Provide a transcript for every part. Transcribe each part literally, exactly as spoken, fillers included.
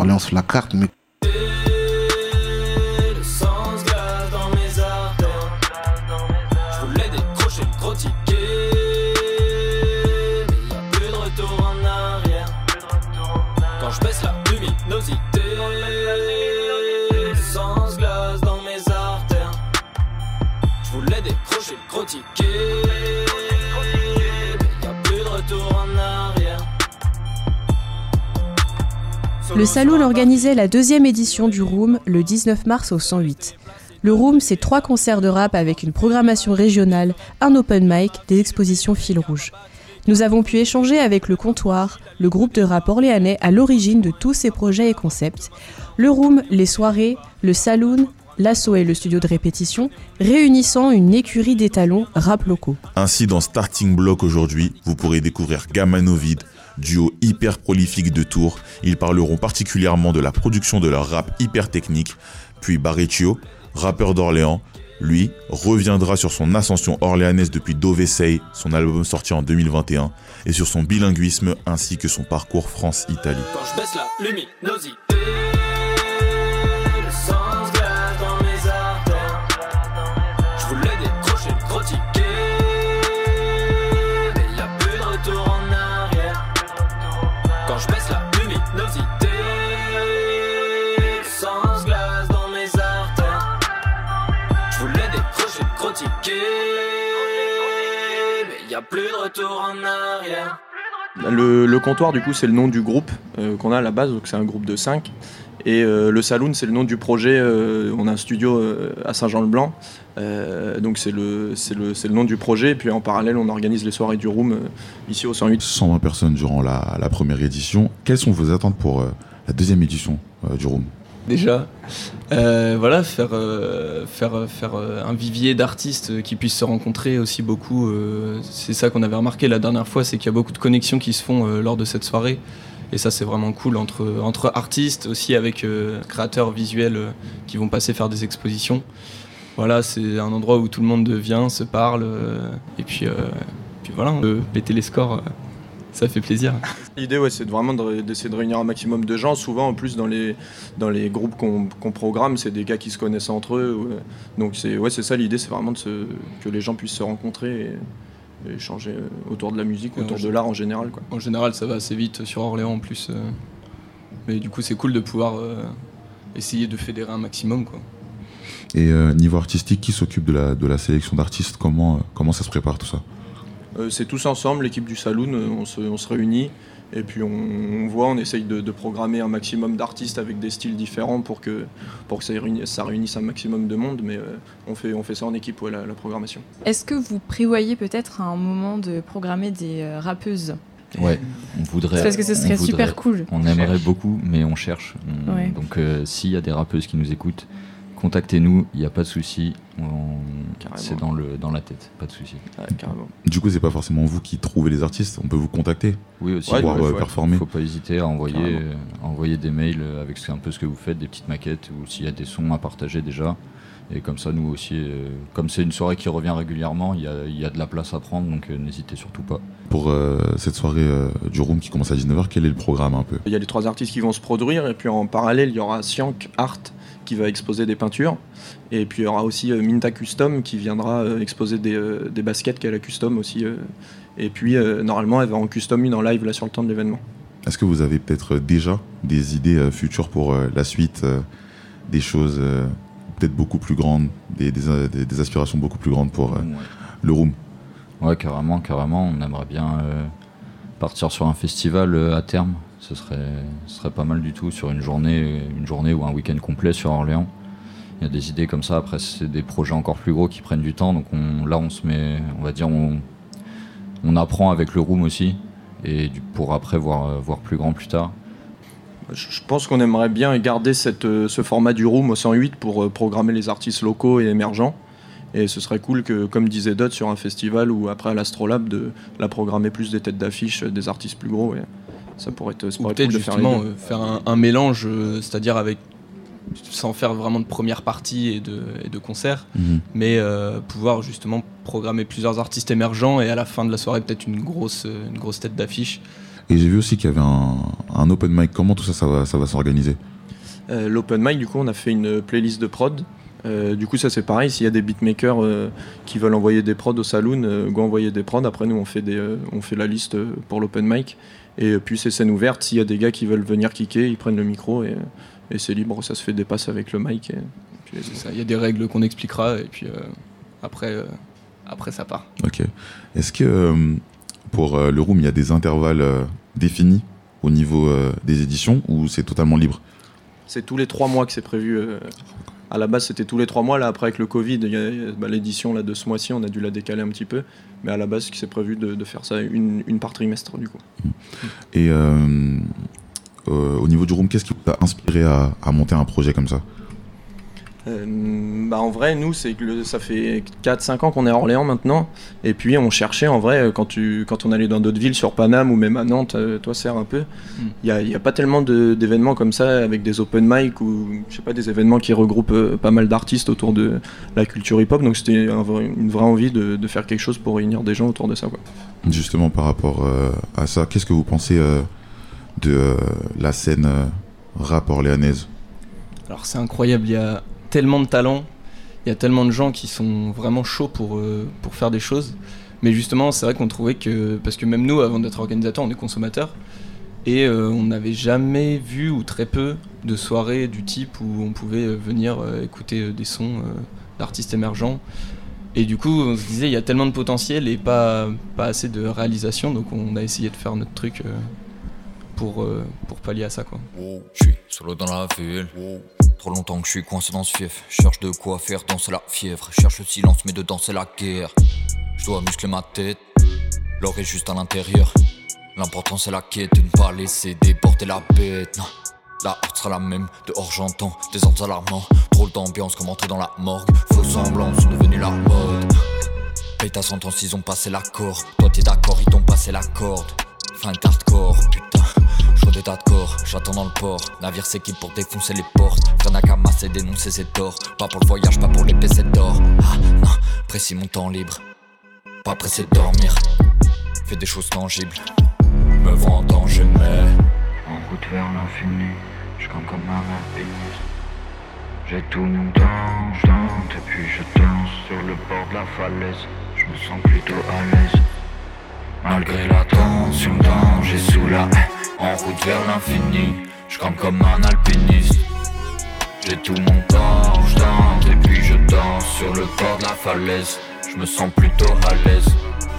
d'Orléans sur la carte, mais Le Saloon organisait la deuxième édition du Room le dix-neuf mars au cent huit. Le Room, c'est trois concerts de rap avec une programmation régionale, un open mic, des expositions fil rouge. Nous avons pu échanger avec le Comptoir, le groupe de rap orléanais à l'origine de tous ces projets et concepts. Le Room, les soirées, le Saloon, l'Asso et le studio de répétition, réunissant une écurie d'étalons rap locaux. Ainsi, dans Starting Block aujourd'hui, vous pourrez découvrir Gamanovid, duo hyper prolifique de Tours. Ils parleront particulièrement de la production de leur rap hyper technique. Puis Barrecchio, rappeur d'Orléans, lui, reviendra sur son ascension orléanaise depuis Dovesey, son album sorti en deux mille vingt et un, et sur son bilinguisme ainsi que son parcours France-Italie. Quand je baisse la luminosité, plus de retour en arrière. Le, le comptoir, du coup, c'est le nom du groupe euh, qu'on a à la base, donc c'est un groupe de cinq. Et euh, le Saloon, c'est le nom du projet. Euh, on a un studio euh, à Saint-Jean-le-Blanc, euh, donc c'est le, c'est, le, c'est le nom du projet. Et puis en parallèle, on organise les soirées du Room euh, ici au cent huit. cent vingt personnes durant la, la première édition. Quelles sont vos attentes pour euh, la deuxième édition euh, du Room ? Déjà, euh, voilà, faire, euh, faire, faire euh, un vivier d'artistes qui puissent se rencontrer aussi beaucoup. Euh, c'est ça qu'on avait remarqué la dernière fois, c'est qu'il y a beaucoup de connexions qui se font euh, lors de cette soirée. Et ça, c'est vraiment cool entre, entre artistes, aussi avec euh, créateurs visuels euh, qui vont passer faire des expositions. Voilà, c'est un endroit où tout le monde vient, se parle. Euh, et puis, euh, puis voilà, on peut péter les scores. Euh, Ça fait plaisir. L'idée, ouais, c'est vraiment de, d'essayer de réunir un maximum de gens. Souvent, en plus, dans les, dans les groupes qu'on, qu'on programme, c'est des gars qui se connaissent entre eux. Ouais. Donc, c'est, ouais, c'est ça l'idée, c'est vraiment de se, que les gens puissent se rencontrer et, et échanger autour de la musique, autour de l'art en général, quoi. En général, ça va assez vite sur Orléans en plus. Euh, mais du coup, c'est cool de pouvoir euh, essayer de fédérer un maximum, quoi. Et euh, niveau artistique, qui s'occupe de la, de la sélection d'artistes ? Comment, euh, comment ça se prépare tout ça ? Euh, c'est tous ensemble, l'équipe du Saloon, on se, on se réunit et puis on, on voit, on essaye de, de programmer un maximum d'artistes avec des styles différents pour que, pour que ça, réunisse, ça réunisse un maximum de monde, mais euh, on, fait, on fait ça en équipe, ouais, la, la programmation. Est-ce que vous prévoyez peut-être à un moment de programmer des euh, rappeuses ? Ouais, on voudrait. Parce que ce serait voudrait, super cool. On aimerait cherche. beaucoup, mais on cherche. On, ouais. Donc euh, s'il y a des rappeuses qui nous écoutent, contactez-nous, il n'y a pas de souci, on... c'est dans, le, dans la tête, pas de souci. Ouais, carrément. Du coup, c'est pas forcément vous qui trouvez les artistes, on peut vous contacter. Oui, aussi, pour ouais, pouvoir ouais, performer. Il ne faut pas hésiter à envoyer, euh, envoyer des mails avec un peu ce que vous faites, des petites maquettes, ou s'il y a des sons à partager déjà. Et comme ça, nous aussi, euh, comme c'est une soirée qui revient régulièrement, il y, y a de la place à prendre, donc euh, n'hésitez surtout pas. Pour euh, cette soirée euh, du Room qui commence à dix-neuf heures, quel est le programme un peu ? Il y a les trois artistes qui vont se produire, et puis en parallèle, il y aura Siank Art qui va exposer des peintures. Et puis il y aura aussi euh, Minta Custom qui viendra euh, exposer des, euh, des baskets qu'elle a custom aussi. Euh, et puis euh, normalement, elle va en custom une en live là sur le temps de l'événement. Est-ce que vous avez peut-être déjà des idées euh, futures pour euh, la suite, euh, des choses euh, peut-être beaucoup plus grandes, des, des, des, des aspirations beaucoup plus grandes pour euh, ouais. le Room ? Ouais, carrément, carrément. On aimerait bien euh, partir sur un festival euh, à terme. Ce serait, ce serait pas mal du tout sur une journée, une journée ou un week-end complet sur Orléans. Il y a des idées comme ça. Après, c'est des projets encore plus gros qui prennent du temps. Donc on, là, on se met, on va dire, on, on apprend avec le Room aussi, et pour après voir, voir plus grand plus tard. Je pense qu'on aimerait bien garder cette, ce format du Room au cent huit pour programmer les artistes locaux et émergents. Et ce serait cool que, comme disait Dot, sur un festival ou après à l'Astrolabe, de la programmer plus des têtes d'affiche, des artistes plus gros. Et ça pourrait être, ça pourrait peut-être cool de justement faire, les deux. faire un, un mélange, euh, c'est-à-dire avec, sans faire vraiment de première partie et de, et de concerts, mmh. mais euh, pouvoir justement programmer plusieurs artistes émergents et à la fin de la soirée peut-être une grosse, une grosse tête d'affiche. Et j'ai vu aussi qu'il y avait un, un open mic, comment tout ça, ça va, ça va s'organiser? Euh, L'open mic, du coup, on a fait une playlist de prod. Euh, du coup, ça c'est pareil. S'il y a des beatmakers euh, qui veulent envoyer des prods au saloon, euh, go envoyer des prods. Après, nous, on fait, des, euh, on fait la liste pour l'open mic. Et euh, puis, c'est scène ouverte. S'il y a des gars qui veulent venir kicker, ils prennent le micro et, et c'est libre. Ça se fait des passes avec le mic. Et, puis, c'est ça. Il y a des règles qu'on expliquera et puis euh, après, euh, après, ça part. Ok. Est-ce que euh, pour euh, le room, il y a des intervalles euh, définis au niveau euh, des éditions ou c'est totalement libre? C'est tous les trois mois que c'est prévu. Euh, à la base, c'était tous les trois mois. Là, après, avec le Covid, il y a, bah, l'édition là, de ce mois-ci, on a dû la décaler un petit peu. Mais à la base, c'est prévu de, de faire ça une, une par trimestre, du coup. Et euh, euh, au niveau du room, qu'est-ce qui vous a inspiré à, à monter un projet comme ça? Euh, bah en vrai, nous, c'est que le, ça fait quatre cinq ans qu'on est à Orléans maintenant. Et puis, on cherchait, en vrai, quand, tu, quand on allait dans d'autres villes, sur Paname ou même à Nantes, euh, toi, Serre un peu, il mm. n'y a, a pas tellement de, d'événements comme ça, avec des open mic ou, je sais pas, des événements qui regroupent euh, pas mal d'artistes autour de la culture hip-hop. Donc, c'était un, une vraie envie de, de faire quelque chose pour réunir des gens autour de ça, quoi. Justement, par rapport euh, à ça, qu'est-ce que vous pensez euh, de euh, la scène euh, rap orléanaise? Alors, c'est incroyable, il y a tellement de talent, il y a tellement de gens qui sont vraiment chauds pour, euh, pour faire des choses. Mais justement, c'est vrai qu'on trouvait que... Parce que même nous, avant d'être organisateurs, on est consommateurs. Et euh, on n'avait jamais vu, ou très peu, de soirées du type où on pouvait venir euh, écouter euh, des sons euh, d'artistes émergents. Et du coup, on se disait, il y a tellement de potentiel et pas, pas assez de réalisation. Donc on a essayé de faire notre truc euh, pour, euh, pour pallier à ça, quoi. Oh, je suis solo dans la ville. Oh. Trop longtemps que je suis coincé dans ce fief. Cherche de quoi faire danser la fièvre. Cherche le silence mais dedans c'est la guerre. Je dois muscler ma tête. L'or est juste à l'intérieur. L'important c'est la quête. De ne pas laisser déborder la bête. Non, la horde sera la même. Dehors j'entends des ordres alarmants. Drôle d'ambiance comme entrer dans la morgue. Faux semblants sont devenus la mode. Paye ta sentence, ils ont passé l'accord. Toi t'es d'accord, ils t'ont passé la corde. Fin de hardcore, putain. J'vois des tas de corps, j'attends dans le port. Navire s'équipe pour défoncer les portes. Rien à camasser, dénoncer ses torts. Pas pour le voyage, pas pour les P C d'or. Ah non, précis mon temps libre. Pas pressé de dormir. Fais des choses tangibles. Me vois en danger mais en route vers l'infini. Je compte comme un alpiniste. J'ai tout mon temps, je tente et puis je danse sur le bord de la falaise. Je me sens plutôt à l'aise. Malgré la tension, danger sous la haie. En route vers l'infini, je grimpe comme un alpiniste. J'ai tout mon temps, je tente et puis je danse sur le bord de la falaise. Je me sens plutôt à l'aise.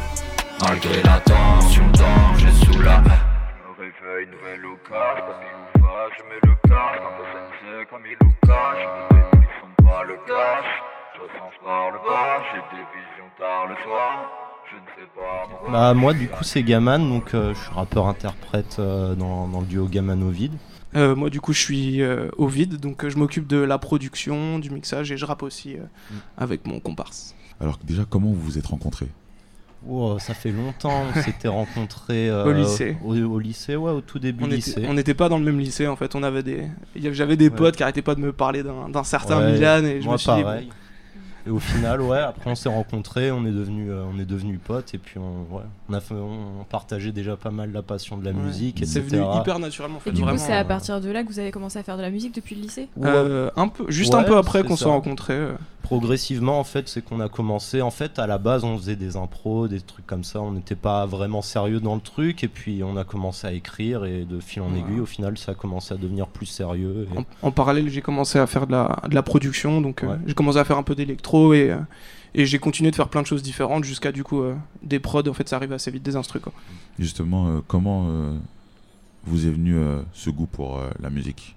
Malgré la tension, danger sous la haie. Je me réveille, nouvelle au cash, comme il nous va, je mets le cash. Comme le sensei, comme il nous cache. Je me dis qu'ils sont pas le cash. Je ressens par le bas, j'ai des visions tard le soir. Je ne sais pas. Bah moi du coup c'est Gaman, donc euh, je suis rappeur-interprète euh, dans, dans le duo Gaman Ovid. Euh, moi du coup je suis euh, Ovid, donc euh, je m'occupe de la production, du mixage et je rappe aussi euh, mm. avec mon comparse. Alors déjà comment vous vous êtes rencontrés? Oh, ça fait longtemps, on s'était rencontrés euh, au lycée. Au, au lycée, ouais, au tout début on lycée. Était, on n'était pas dans le même lycée en fait, on avait des, j'avais des ouais. potes qui arrêtaient pas de me parler d'un, d'un certain ouais, Milan et je moi me suis pareil. dit... Bon, et au final, ouais, après on s'est rencontrés, on est devenus, euh, on est devenus potes et puis on, ouais, on a fait, on partageait déjà pas mal la passion de la ouais. musique, et cetera. C'est venu hyper naturellement. En fait, et du vraiment, coup, c'est à partir de là que vous avez commencé à faire de la musique depuis le lycée? euh, Un peu, juste ouais, un peu après qu'on s'est rencontrés. Euh. Progressivement, en fait, c'est qu'on a commencé. En fait, à la base, on faisait des impros, des trucs comme ça. On n'était pas vraiment sérieux dans le truc, et puis on a commencé à écrire et de fil en ouais. aiguille, au final, ça a commencé à devenir plus sérieux. Et... En, en parallèle, j'ai commencé à faire de la, de la production, donc ouais. euh, j'ai commencé à faire un peu d'électro et. Euh, Et j'ai continué de faire plein de choses différentes jusqu'à du coup euh, des prods. En fait, ça arrive assez vite, des instrus quoi. Justement, euh, comment euh, vous est venu euh, ce goût pour euh, la musique?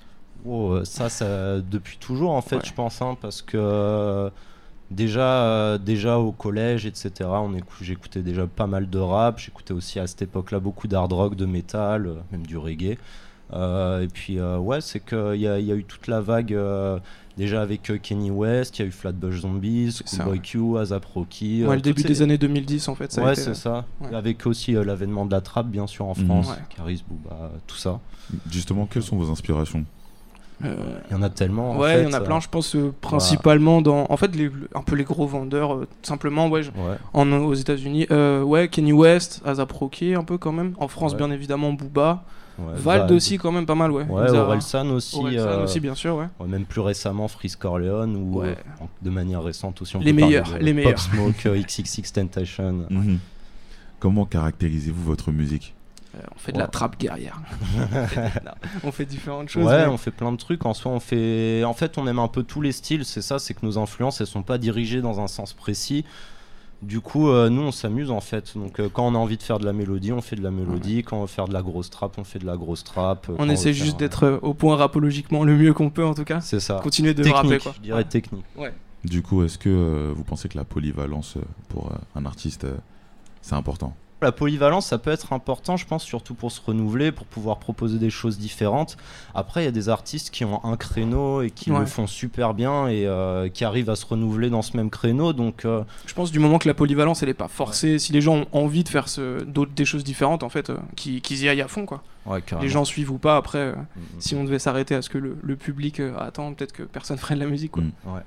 Oh, ça, ça, depuis toujours en fait, ouais. je pense, hein, parce que euh, déjà, euh, déjà au collège, et cetera. On écoute, j'écoutais déjà pas mal de rap. J'écoutais aussi à cette époque-là beaucoup d'hard rock, de métal, euh, même du reggae. Euh, et puis euh, ouais, c'est qu'il y, y a eu toute la vague. Euh, Déjà avec euh, Kanye West, il y a eu Flatbush Zombies, Schoolboy Q, A$AP Rocky. Ouais, euh, le début ces... des années deux mille dix en fait. Ça ouais, a été, c'est euh... ça. Ouais. Avec aussi euh, l'avènement de la trap, bien sûr, en France. Mmh. Caris, Booba, tout ça. Justement, quelles sont vos inspirations? Euh... Il y en a tellement. Ouais, il y en a plein, euh... je pense, euh, principalement ouais. dans. En fait, les, un peu les gros vendeurs, euh, simplement, ouais, je... ouais. En, aux États-Unis. Euh, ouais, Kanye West, A$AP Rocky, un peu quand même. En France, ouais. bien évidemment, Booba. Ouais, Vald Vald. aussi, quand même, pas mal, ouais. Ouais, Ils a- Orelsan aussi. Orelsan euh, aussi, bien sûr, ouais. ouais, même plus récemment, Freeze Corleone, ou Ouais. euh, en- de manière récente aussi. On Les peut parler meilleurs, de les meilleurs. Pop Smoke, euh, X X X Tentation. Mhm. Comment caractérisez-vous votre musique? Euh, on fait de la Ouais. trappe guerrière. On fait différentes choses. Ouais, mais- on fait plein de trucs. En soi, on fait. En fait, on aime un peu tous les styles. C'est ça, c'est que nos influences, elles sont pas dirigées dans un sens précis. Du coup, euh, nous, on s'amuse en fait. Donc, euh, quand on a envie de faire de la mélodie, on fait de la mélodie. Quand on veut faire de la grosse trap, on fait de la grosse trap. Quand On essaie veut juste faire, d'être euh, au point rapologiquement le mieux qu'on peut, en tout cas. C'est ça. Continuer de technique, rapper, quoi. je dirais technique. Ouais. Du coup, est-ce que euh, vous pensez que la polyvalence euh, pour euh, un artiste, euh, c'est important? La polyvalence, ça peut être important, je pense, surtout pour se renouveler, pour pouvoir proposer des choses différentes. Après, il y a des artistes qui ont un créneau et qui Ouais. le font super bien et euh, qui arrivent à se renouveler dans ce même créneau. Donc, euh, Je pense du moment que la polyvalence, elle est pas forcée, si les gens ont envie de faire ce, d'autres, des choses différentes, en fait, euh, qu'ils, qu'ils y aillent à fond, quoi. ouais, carrément. Les gens suivent ou pas, après, euh, Mhm. si on devait s'arrêter à ce que le, le public euh, attend, peut-être que personne ferait de la musique, quoi. Mm. Ouais.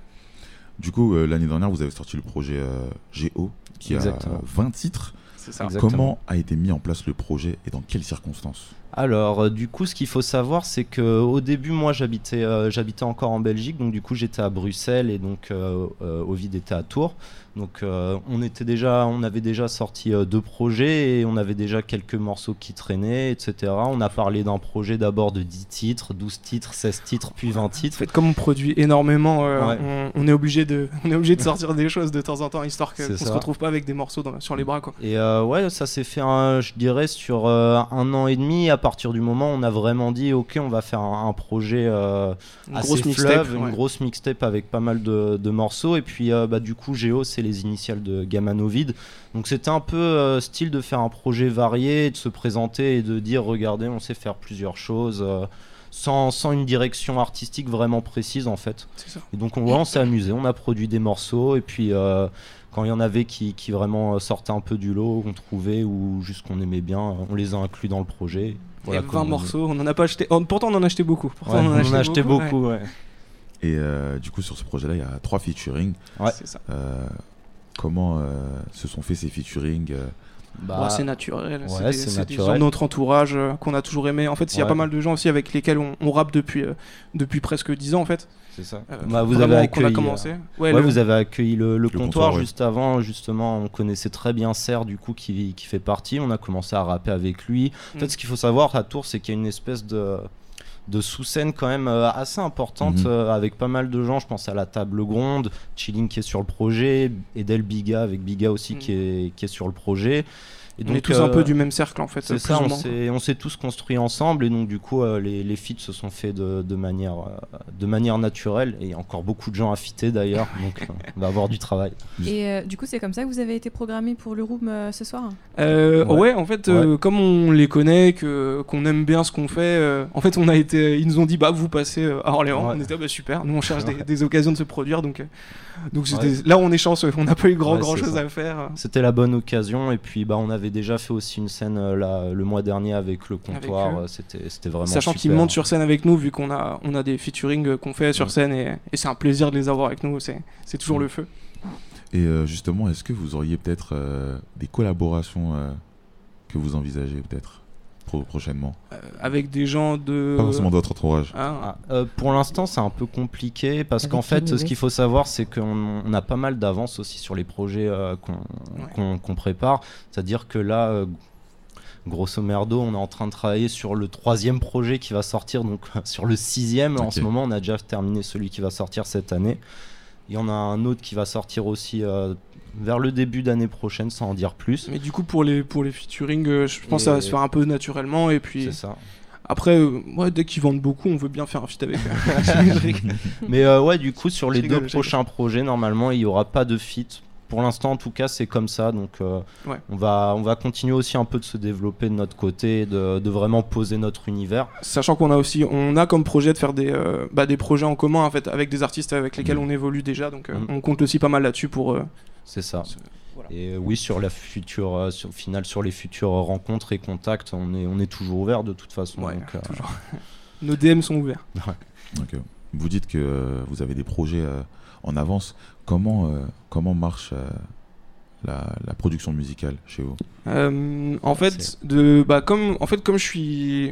Du coup, euh, l'année dernière, vous avez sorti le projet euh, G O, qui Exactement. a vingt titres. C'est ça. Exactement. Comment a été mis en place le projet et dans quelles circonstances? Alors, euh, du coup, ce qu'il faut savoir, c'est que au début, moi, j'habitais, euh, j'habitais encore en Belgique, donc du coup, j'étais à Bruxelles et donc euh, euh, Ovid était à Tours. Donc, euh, on était déjà, on avait déjà sorti euh, deux projets et on avait déjà quelques morceaux qui traînaient, et cetera. On a parlé d'un projet d'abord de dix titres, douze titres, seize titres, puis vingt En titres. fait, comme on produit énormément, euh, Ouais. on, on est obligé de, on est obligé de sortir des choses de temps en temps, histoire que- C'est qu'on se ça. retrouve pas avec des morceaux dans- sur les bras, quoi. Et euh, ouais, ça s'est fait, un- je dirais, sur euh, un an et demi. À partir du moment où on a vraiment dit, ok, on va faire un, un projet euh, Une assez grosse fleuve, mixtape, une ouais. grosse mixtape avec pas mal de, de morceaux. Et puis, euh, bah, du coup, Géo, c'est les initiales de Gamma Novid. Donc, c'était un peu euh, style de faire un projet varié, de se présenter et de dire, regardez, on sait faire plusieurs choses. euh, Sans, sans une direction artistique vraiment précise en fait. C'est ça. Et donc on, ouais, on s'est amusé, on a produit des morceaux et puis euh, quand il y en avait qui, qui vraiment sortaient un peu du lot, qu'on trouvait ou juste qu'on aimait bien, on les a inclus dans le projet. Voilà, Et comme vingt on- morceaux, on en a pas acheté. oh, pourtant, on en a acheté beaucoup. Pourtant, Ouais, on en a acheté, beaucoup. beaucoup, ouais. Et euh, du coup, sur ce projet-là, il y a trois featuring. Ouais. C'est ça. Euh, comment euh, se sont faits ces featuring euh, Bah, Ouais, c'est naturel. ouais, c'est des, c'est c'est des naturel. gens de notre entourage euh, qu'on a toujours aimé. En fait, il y a Ouais. pas mal de gens aussi avec lesquels on, on rappe depuis, euh, depuis presque dix ans, en fait. c'est ça. Euh, Bah, vous vraiment avez qu'on a accueilli, commencé. euh, Ouais, Ouais, le- vous avez accueilli le, le comptoir, comptoir, ouais. juste avant, justement, on connaissait très bien Serre du coup qui, qui fait partie, on a commencé à rapper avec lui. En fait, Mm. ce qu'il faut savoir à Tours, c'est qu'il y a une espèce de, de sous-scène quand même euh, assez importante Mhm. euh, avec pas mal de gens. Je pense à la Table Gronde, Chilling qui est sur le projet, Edel Biga avec Biga aussi Mm. qui, est, qui est sur le projet. Et on est tous un euh, peu du même cercle, en fait. c'est plus ça, ou on moins. s'est, on s'est tous construits ensemble et donc du coup euh, les, les feats se sont faits de, de, manière, euh, de manière naturelle et il y a encore beaucoup de gens à fitter d'ailleurs, donc euh, on va avoir du travail. Et euh, du coup, c'est comme ça que vous avez été programmé pour le room euh, ce soir? Euh, ouais. Ouais. en fait, euh, comme on les connaît, que, qu'on aime bien ce qu'on fait, euh, en fait, on a été, ils nous ont dit, bah, vous passez euh, à Orléans. Ouais. On était, ah, bah, super, nous on cherche des, des occasions de se produire, donc, euh, donc c'était- Ouais. là on est chanceux, on n'a pas eu grand, Ouais, grand c'est chose ça. à faire. C'était la bonne occasion et puis bah, on avait déjà fait aussi une scène euh, là, le mois dernier avec le comptoir, Avec eux. euh, c'était, c'était vraiment Sachant super. qu'ils montent sur scène avec nous, vu qu'on a, on a des featuring euh, qu'on fait sur Mm. scène, et, et c'est un plaisir de les avoir avec nous, c'est, c'est toujours Mm. le feu. Et euh, justement, est-ce que vous auriez peut-être euh, des collaborations euh, que vous envisagez peut-être pro- prochainement? Euh, avec des gens de... Pas forcément de votre entourage. Ah, Ah, euh, pour l'instant, c'est un peu compliqué parce Avec qu'en fait, Kanye ce qu'il faut savoir, c'est qu'on on a pas mal d'avance aussi sur les projets euh, qu'on, qu'on, qu'on prépare. C'est-à-dire que là, euh, grosso merdo, on est en train de travailler sur le troisième projet qui va sortir, donc sur le sixième. En Ok. ce moment, on a déjà terminé celui qui va sortir cette année. Il y en a un autre qui va sortir aussi euh, vers le début d'année prochaine, sans en dire plus. Mais du coup, pour les, pour les featuring, euh, je pense que ça va Et- se faire un peu naturellement, et puis... C'est ça. Après, euh, ouais, dès qu'ils vendent beaucoup, on veut bien faire un feat avec eux. Mais euh, ouais, du coup, sur les Je rigole, deux je rigole. prochains projets, normalement, il n'y aura pas de feat. Pour l'instant, en tout cas, c'est comme ça. Donc, euh, Ouais. on, va, on va continuer aussi un peu de se développer de notre côté, de, de vraiment poser notre univers. Sachant qu'on a aussi, on a comme projet de faire des, euh, bah, des projets en commun en fait, avec des artistes avec lesquels Mm. on évolue déjà, donc euh, Mm. on compte aussi pas mal là-dessus pour... euh, C'est ça. ce- voilà. Et euh, oui, sur la future, euh, sur, au final, sur les futures rencontres et contacts, on est, on est toujours ouvert de toute façon. Ouais, donc, euh, toujours. Nos D M sont ouverts. Ok. Vous dites que euh, vous avez des projets euh, en avance. Comment, euh, comment marche euh, la, la production musicale chez vous? Euh, en fait, C'est- de, bah, comme, en fait, comme je suis...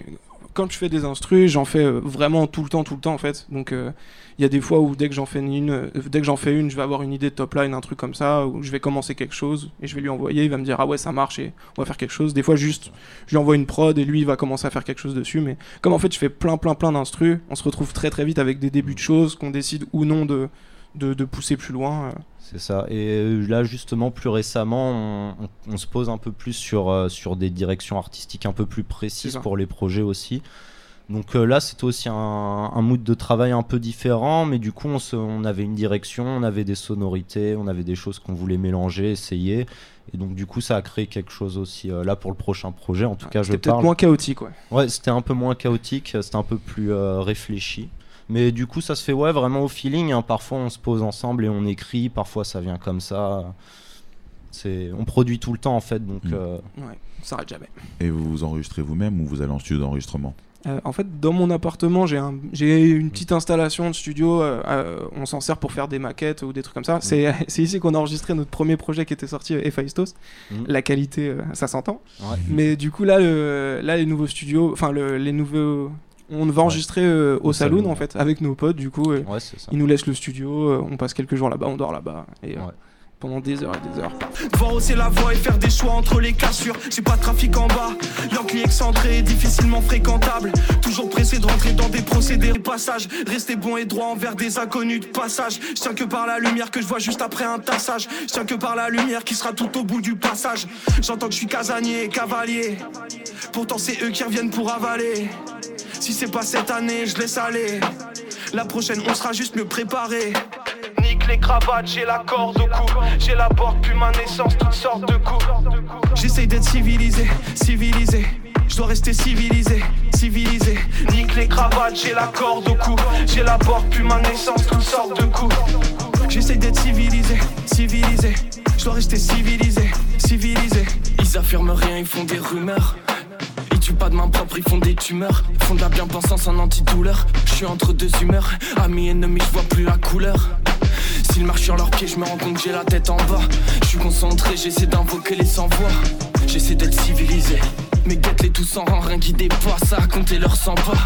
quand je fais des instrus, j'en fais euh, vraiment tout le temps, tout le temps en fait. Donc il euh, y a des fois où dès que j'en fais une, euh, dès que j'en fais une, je vais avoir une idée de top line, un truc comme ça, où je vais commencer quelque chose et je vais lui envoyer, il va me dire ah ouais ça marche et on va faire quelque chose. Des fois juste, je lui envoie une prod et lui il va commencer à faire quelque chose dessus. Mais comme en fait je fais plein, plein, plein d'instrus, on se retrouve très, très vite avec des débuts de choses qu'on décide ou non de, de, de pousser plus loin. Euh. C'est ça. Et là, justement, plus récemment, on, on, on se pose un peu plus sur, euh, sur des directions artistiques un peu plus précises pour les projets aussi. Donc euh, là, c'était aussi un, un mood de travail un peu différent, mais du coup, on, se, on avait une direction, on avait des sonorités, on avait des choses qu'on voulait mélanger, essayer. Et donc, du coup, ça a créé quelque chose aussi euh, là pour le prochain projet. En tout ouais, cas, je parle. C'était peut-être moins chaotique, ouais. Ouais, c'était un peu moins chaotique, c'était un peu plus euh, réfléchi. Mais du coup, ça se fait ouais, vraiment au feeling. Hein. Parfois, on se pose ensemble et on écrit. Parfois, ça vient comme ça. C'est... On produit tout le temps, en fait. Donc, mmh. euh... ouais, ça s'arrête jamais. Et vous vous enregistrez vous-même ou vous allez en studio d'enregistrement ? euh, En fait, dans mon appartement, j'ai, un... j'ai une petite installation de studio. Euh, euh, on s'en sert pour faire des maquettes ou des trucs comme ça. Mmh. C'est... c'est ici qu'on a enregistré notre premier projet qui était sorti, Héphaïstos. Mmh. La qualité, euh, ça s'entend. Ouais. Mais du coup, là, le... là les nouveaux studios... Enfin, le... les nouveaux... On va enregistrer euh, au, au saloon, saloon en fait, avec nos potes du coup. Euh, ouais, c'est ça. Ils nous laissent le studio, euh, on passe quelques jours là-bas, on dort là-bas. Et, euh, ouais. Pendant des heures et des heures. Devoir hausser la voix et faire des choix entre les cassures. J'ai pas de trafic en bas, Yankee excentré, difficilement fréquentable. Toujours pressé de rentrer dans des procédés de passage. Rester bon et droit envers des inconnus de passage. Je tiens que par la lumière que je vois juste après un tassage. Je tiens que par la lumière qui sera tout au bout du passage. J'entends que je suis casanier, cavalier. Pourtant c'est eux qui reviennent pour avaler. Si c'est pas cette année, je laisse aller. La prochaine, on sera juste mieux préparé. Nique les cravates, j'ai la corde au cou. J'ai la porte, puis ma naissance, toutes sortes de coups. J'essaye d'être civilisé, civilisé. Je dois rester civilisé, civilisé. Nique les cravates, j'ai la corde au cou. J'ai la porte, puis ma naissance, toutes sortes de coups. J'essaye d'être civilisé, civilisé. Je dois rester civilisé, civilisé. Ils affirment rien, ils font des rumeurs. Pas de main propre, ils font des tumeurs. Ils font de la bien-pensance en antidouleur. Je suis entre deux humeurs, amis, ennemis, je vois plus la couleur. S'ils marchent sur leurs pieds, je me rends compte que j'ai la tête en bas. Je suis concentré, j'essaie d'invoquer les sans-voix. J'essaie d'être civilisé, mais guette-les tous en rang, rien qui dépasse à compter leurs cent pas.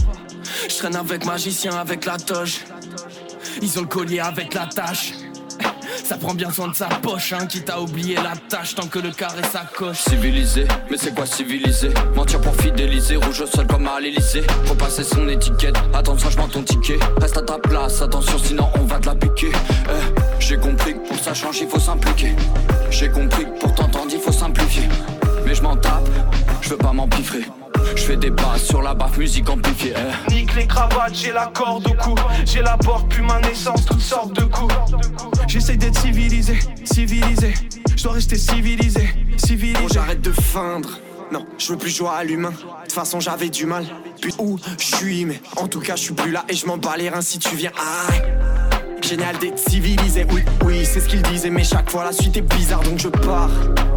Je traîne avec magicien, avec la toge. Ils ont le collier avec la tâche. Ça prend bien soin de sa poche, hein, quitte à oublier la tâche tant que le carré s'accroche. Civilisé, mais c'est quoi civilisé? Mentir pour fidéliser, rouge au sol comme à l'Elysée. Faut passer son étiquette, attention je prends ton ticket. Reste à ta place, attention sinon on va te la piquer. eh, J'ai compris que pour ça change il faut s'impliquer. J'ai compris que pour t'entendre il faut simplifier. Mais je m'en tape, je veux pas m'empiffrer. Je fais des basses sur la baffe, musique amplifiée. eh. Nique les cravates, j'ai la corde au cou. J'ai la porte, puis ma naissance, toutes sortes de coups. J'essaye d'être civilisé, civilisé. Je dois rester civilisé, civilisé. Bon, j'arrête de feindre. Non, je veux plus jouer à l'humain. De toute façon, j'avais du mal. Puis où je suis, mais en tout cas, je suis plus là et je m'en bats les reins si tu viens. Ah, génial d'être civilisé. Oui, oui, c'est ce qu'il disait, mais chaque fois la suite est bizarre, donc je pars.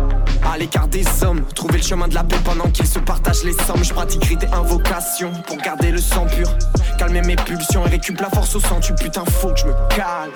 À l'écart des hommes, trouver le chemin de la paix pendant qu'ils se partagent les sommes. Je pratiquerai des invocations pour garder le sang pur. Calmer mes pulsions et récup la force au sang. Tu putain, faut que je me calme.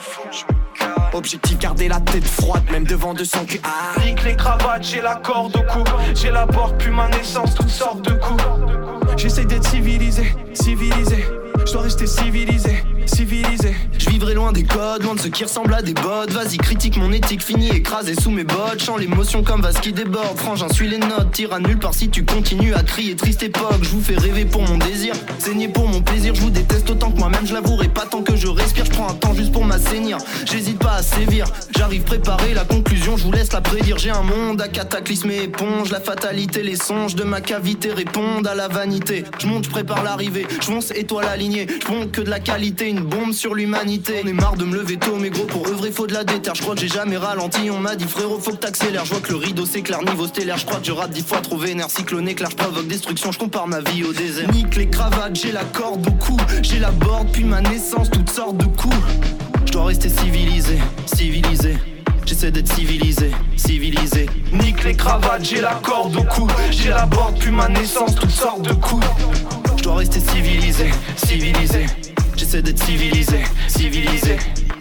Objectif, garder la tête froide, même devant deux cents culs. Ah. Nique les cravates, j'ai la corde au cou. J'ai la porte, puis ma naissance, toutes sortes de coups. J'essaye d'être civilisé, civilisé. Je dois rester civilisé, civilisé. Je vivrai loin des codes, loin de ceux qui ressemblent à des bottes. Vas-y, critique mon éthique, fini écrasé sous mes bottes. Chant l'émotion comme vase qui déborde. Frangin, suis les notes, tire à nulle part si tu continues à crier. Triste époque, je vous fais rêver pour mon désir. Saigner pour mon plaisir, je vous déteste autant que moi-même, je l'avouerai pas tant que je respire. Je prends un temps juste pour m'assainir, j'hésite pas à sévir. J'arrive préparé, la conclusion, je vous laisse la prédire. J'ai un monde à cataclysme et éponge. La fatalité, les songes de ma cavité répondent à la vanité. Je monte, je prépare l'arrivée, je fonce, étoile alignée. Je prends que de la qualité, une bombe sur l'humanité. On est marre de me lever tôt, mais gros, pour œuvrer faut de la déterre. Je crois que j'ai jamais ralenti, on m'a dit frérot faut que t'accélères. Je vois que le rideau s'éclaire, niveau stellaire. Je crois que je rate dix fois trop vénère. Cyclone éclair, je provoque destruction, je compare ma vie au désert. Nique les cravates, j'ai la corde au cou. J'ai la board, puis ma naissance, toutes sortes de coups. Je dois rester civilisé, civilisé. J'essaie d'être civilisé, civilisé. Nique les cravates, j'ai la corde au cou. J'ai la board, puis ma naissance, toutes sortes de coups. Je dois rester civilisé, civilisé. J'essaie d'être civilisé, civilisé.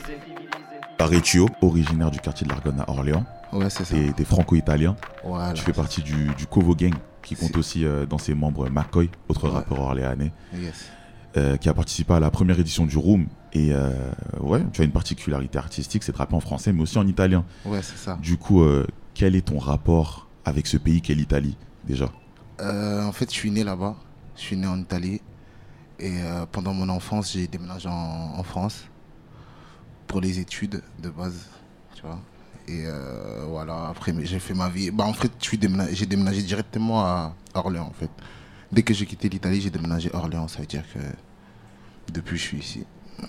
Barrecchio, originaire du quartier de l'Argonne à Orléans. Ouais, c'est ça. T'es, t'es franco-italien. Voilà. Tu fais partie du, du Covo Gang. qui compte aussi euh, dans ses membres McCoy, autre ouais. rappeur orléanais, yes. euh, qui a participé à la première édition du Room. Et euh, ouais, tu as une particularité artistique, c'est de rapper en français, mais aussi en italien. Ouais, c'est ça. Du coup, euh, quel est ton rapport avec ce pays qu'est l'Italie, déjà? euh, En fait, je suis né là-bas. Je suis né en Italie. Et euh, pendant mon enfance, j'ai déménagé en, en France pour les études de base, tu vois. Et euh, voilà, après j'ai fait ma vie. Bah, en fait, je suis déménagé, j'ai déménagé directement à Orléans, en fait. Dès que j'ai quitté l'Italie, j'ai déménagé à Orléans. Ça veut dire que depuis, je suis ici.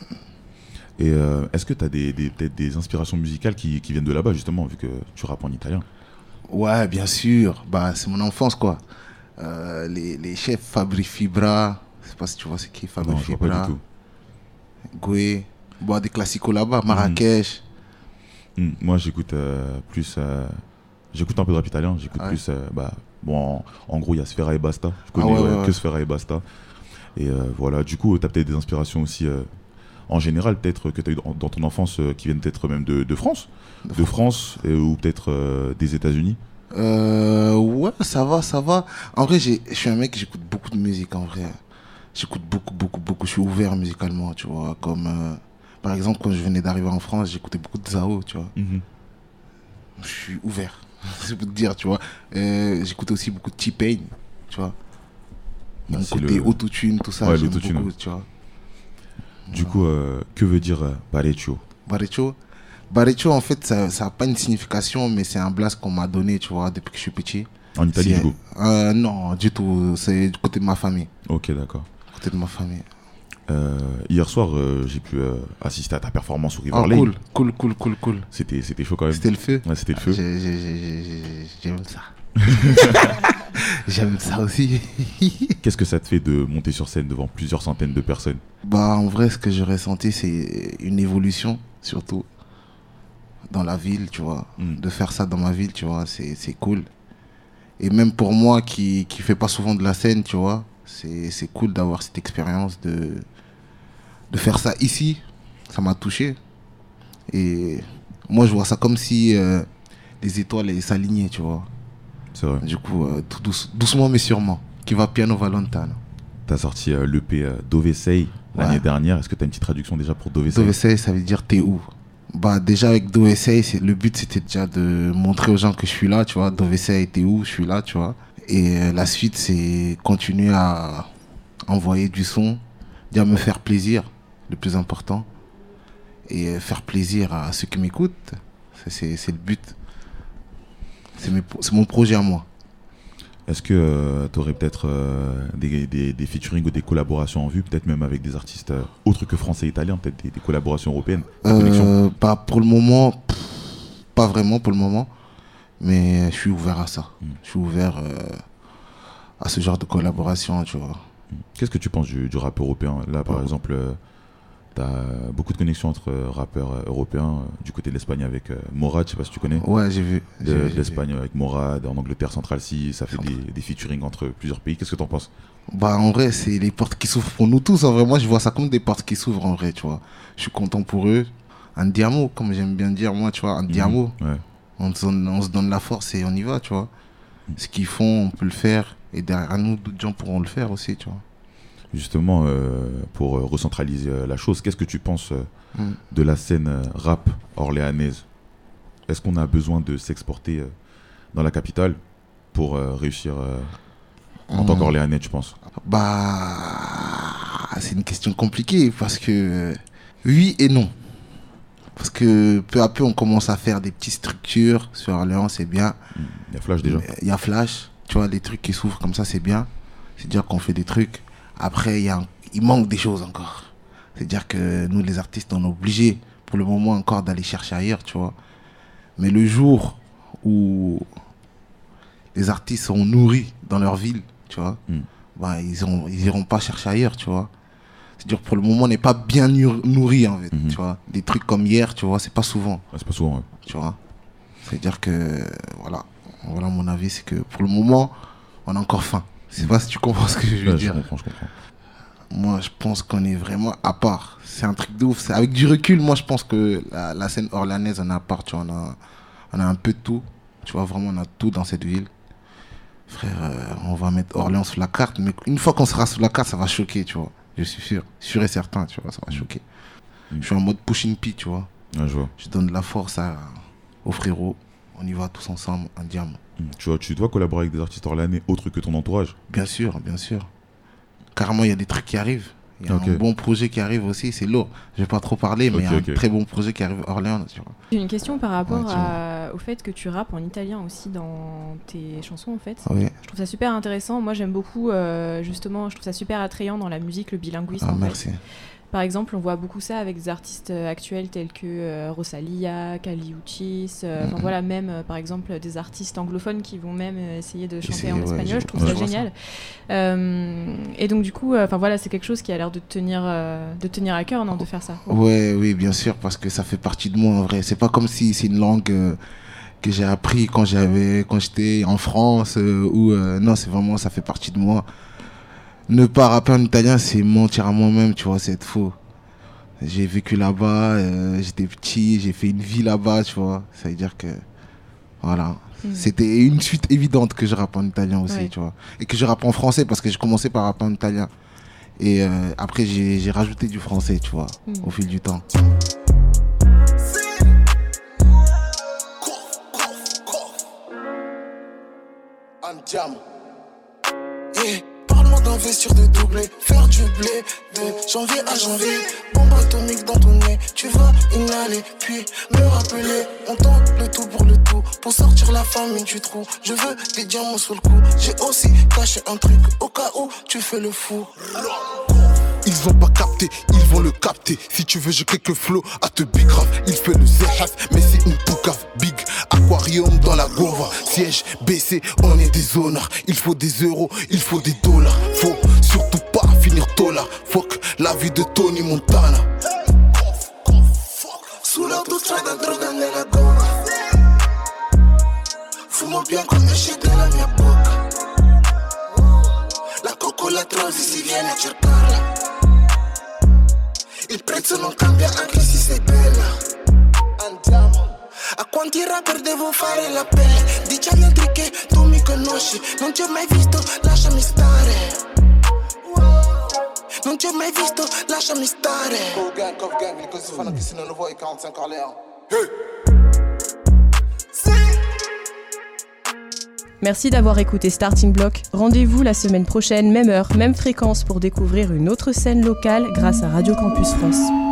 Et euh, est-ce que tu as des, des, peut-être des inspirations musicales qui, qui viennent de là-bas, justement, vu que tu rappes en italien? Ouais, bien sûr. Bah, c'est mon enfance, quoi. Euh, les, les chefs Fabri Fibra, je sais pas si tu vois c'est qui Fabri non, Fibra. Je vois pas du tout. Goué, bon, des classicos là-bas, Marrakech. Mmh. Mmh. Moi, j'écoute euh, plus. Euh, j'écoute un peu de rap italien. J'écoute ah ouais. plus. Euh, bah, bon, en, en gros, il y a Sfera et Basta. Je connais ah ouais, ouais, ouais. que Sfera et Basta. Et euh, voilà, du coup, tu as peut-être des inspirations aussi. Euh, en général, peut-être que tu as eu dans, dans ton enfance euh, qui viennent peut-être même de, de France, de, de France, euh, ou peut-être euh, des États-Unis. Euh, ouais, ça va, ça va. En vrai, je suis un mec, j'écoute beaucoup de musique, en vrai. J'écoute beaucoup, beaucoup, beaucoup. Je suis ouvert musicalement, tu vois. Comme, euh, par exemple, quand je venais d'arriver en France, j'écoutais beaucoup de Zao, tu vois. Mm-hmm. Je suis ouvert, c'est pour te dire, tu vois. Euh, j'écoutais aussi beaucoup de T-Pain, tu vois. Mon bah, côté le... autotune, tout ça, ouais, j'aime beaucoup, tu vois. Du voilà. coup, euh, que veut dire euh, Barreccio? Barreccio Barreccio, en fait, ça n'a pas une signification, mais c'est un blast qu'on m'a donné, tu vois, depuis que je suis petit. En Italie, du coup euh, Non, du tout. C'est du côté de ma famille. Ok, d'accord. Du côté de ma famille. Euh, hier soir, euh, j'ai pu euh, assister à ta performance au River Lane. Oh, cool, cool, cool, cool, cool. C'était, c'était chaud quand même. C'était le feu. Ouais, c'était le feu. J'ai, j'ai, j'ai, j'ai, j'aime ça. J'aime ça aussi. Qu'est-ce que ça te fait de monter sur scène devant plusieurs centaines de personnes? Bah, en vrai, ce que j'ai ressenti, c'est une évolution, surtout dans la ville, tu vois. Mm. De faire ça dans ma ville, tu vois, c'est, c'est cool. Et même pour moi qui qui fait pas souvent de la scène, tu vois, c'est, c'est cool d'avoir cette expérience de, de faire ça ici. Ça m'a touché. Et moi, je vois ça comme si euh, les étoiles s'alignaient, tu vois. C'est vrai. Du coup, euh, tout douce, doucement mais sûrement, qui va piano Valentano. T'as sorti euh, l'E P euh, Dove Sei l'année ouais. dernière. Est-ce que t'as une petite traduction déjà pour Dove Sei? Dove Sei, ça veut dire t'es où? Bah déjà avec Dove Sei, c'est, le but c'était déjà de montrer aux gens que je suis là, tu vois. Dove Sei, t'es où? Je suis là, tu vois. Et euh, la suite, c'est continuer à envoyer du son, dire me faire plaisir, le plus important. Et euh, faire plaisir à ceux qui m'écoutent, c'est, c'est, c'est le but. C'est, mes, c'est mon projet à moi. Est-ce que euh, tu aurais peut-être euh, des, des, des featuring ou des collaborations en vue, peut-être même avec des artistes euh, autres que français et italiens, peut-être des, des collaborations européennes, des euh, bah, pour le moment, pff, pas vraiment pour le moment, mais je suis ouvert à ça. Mm. Je suis ouvert euh, à ce genre de collaboration, tu vois. Qu'est-ce que tu penses du, du rap européen? Là, par oh. exemple, euh, tu as beaucoup de connexions entre euh, rappeurs euh, européens, euh, du côté de l'Espagne avec euh, Morad, je sais pas si tu connais. Ouais, j'ai vu. De, j'ai, de l'Espagne j'ai avec Morad, en Angleterre, Central Sea, ça fait des, des featuring entre plusieurs pays. Qu'est-ce que tu en penses? Bah, en vrai, c'est les portes qui s'ouvrent pour nous tous. En vrai, moi, je vois ça comme des portes qui s'ouvrent, en vrai, tu vois. Je suis content pour eux. Andiamo, comme j'aime bien dire, moi, tu vois, Andiamo. Mmh, ouais. on, se donne, on se donne la force et on y va, tu vois. Mmh. Ce qu'ils font, on peut le faire. Et derrière nous, d'autres gens pourront le faire aussi, tu vois. Justement, euh, pour euh, recentraliser euh, la chose, qu'est-ce que tu penses euh, mm. de la scène euh, rap orléanaise? Est-ce qu'on a besoin de s'exporter euh, dans la capitale pour euh, réussir euh, en mm. tant qu'Orléanais, tu penses? Bah, c'est une question compliquée parce que euh, oui et non. Parce que peu à peu, on commence à faire des petites structures sur Orléans, c'est bien. Il mm. y a Flash déjà. Il y a Flash, tu vois, les trucs qui s'ouvrent comme ça, c'est bien. C'est-à-dire qu'on fait des trucs. Après, y a un... il manque des choses encore. C'est-à-dire que nous, les artistes, on est obligés, pour le moment encore, d'aller chercher ailleurs, tu vois. Mais le jour où les artistes sont nourris dans leur ville, tu vois, mm. bah, ils ont, ils iront pas chercher ailleurs, tu vois. C'est-à-dire pour le moment, on n'est pas bien nourris, en fait, mm-hmm. tu vois. Des trucs comme hier, tu vois, c'est pas souvent. Ouais, c'est pas souvent, ouais. Tu vois. C'est-à-dire que, voilà, voilà mon avis, c'est que pour le moment, on a encore faim. Je sais pas si tu comprends ce que je veux ouais, dire. Je comprends, je comprends. Moi, je pense qu'on est vraiment à part. C'est un truc de ouf. C'est, avec du recul, moi, je pense que la, la scène orléanaise, on est à part. Tu vois, on a, on a un peu de tout. Tu vois, vraiment, on a tout dans cette ville. frère, euh, on va mettre Orléans sur la carte, mais une fois qu'on sera sur la carte, ça va choquer, tu vois. Je suis sûr, sûr et certain, tu vois, ça va choquer. Mmh. Je suis en mode pushing P, tu vois. Ouais, je vois. Je donne de la force à, aux frérots. On y va tous ensemble, un diamant. Mmh. Tu vois, tu dois collaborer avec des artistes orléanais autres que ton entourage. Bien sûr, bien sûr. Carrément, il y a des trucs qui arrivent. Il y a okay. un bon projet qui arrive aussi, c'est lourd. Je vais pas trop parler, mais il okay, y a okay. un très bon projet qui arrive à Orléans. Tu vois. J'ai une question par rapport ouais, à, au fait que tu rappes en italien aussi dans tes chansons, en fait. Oui. Je trouve ça super intéressant. Moi, j'aime beaucoup, euh, justement, je trouve ça super attrayant dans la musique, le bilinguisme. Ah, en merci. Fait. Par exemple, on voit beaucoup ça avec des artistes actuels tels que euh, Rosalia, Kali Uchis, euh, mm-hmm. voilà, même euh, par exemple des artistes anglophones qui vont même euh, essayer de chanter Essayer, en espagnol. Ouais, je trouve ouais, ça je génial. Ça. Euh, et donc du coup, enfin euh, voilà, c'est quelque chose qui a l'air de te tenir, euh, de tenir à cœur, non, de faire ça. Ouais, oui, bien sûr, parce que ça fait partie de moi en vrai. C'est pas comme si c'est une langue euh, que j'ai appris quand j'avais, quand j'étais en France euh, ou euh, non, c'est vraiment, ça fait partie de moi. Ne pas rapper en italien, c'est mentir à moi-même, tu vois, c'est être faux. J'ai vécu là-bas, euh, j'étais petit, j'ai fait une vie là-bas, tu vois. Ça veut dire que, voilà. Mmh. C'était une suite évidente que je rappe en italien aussi, ouais. tu vois. Et que je rappe en français parce que j'ai commencé par rapper en italien. Et euh, après, j'ai, j'ai rajouté du français, tu vois, mmh. au fil du temps. Investir de doubler, faire du blé de janvier à janvier. Bombe atomique dans ton nez, tu vas inhaler, puis me rappeler. On tente le tout pour le tout, pour sortir la famille du trou. Je veux des diamants sous le cou, j'ai aussi caché un truc au cas où tu fais le fou. Ils ont pas capté, ils vont le capter. Si tu veux, j'ai quelques flots à te big grave. Il fait le zéhaf, mais c'est une poucave. Big aquarium dans la gova. Siège baissé, on est des honneurs. Il faut des euros, il faut des dollars. Faut surtout pas finir dollar. Fuck la vie de Tony Montana. Sull'autostrada droga nella gola. Fumo bianco esce dalla mia bocca. La coccola si viene a cercarla. Il prezzo non cambia anche se sei bella. Andiamo. A quanti rapper devo fare la pelle? Dici agli altri che tu mi conosci. Non ti ho mai visto, lasciami stare. Non ti ho mai visto, lasciami stare. Cove gang, cove gang, le cose fanno che se non lo vuoi quarantacinque Orléans. Merci d'avoir écouté Starting Block. Rendez-vous la semaine prochaine, même heure, même fréquence pour découvrir une autre scène locale grâce à Radio Campus France.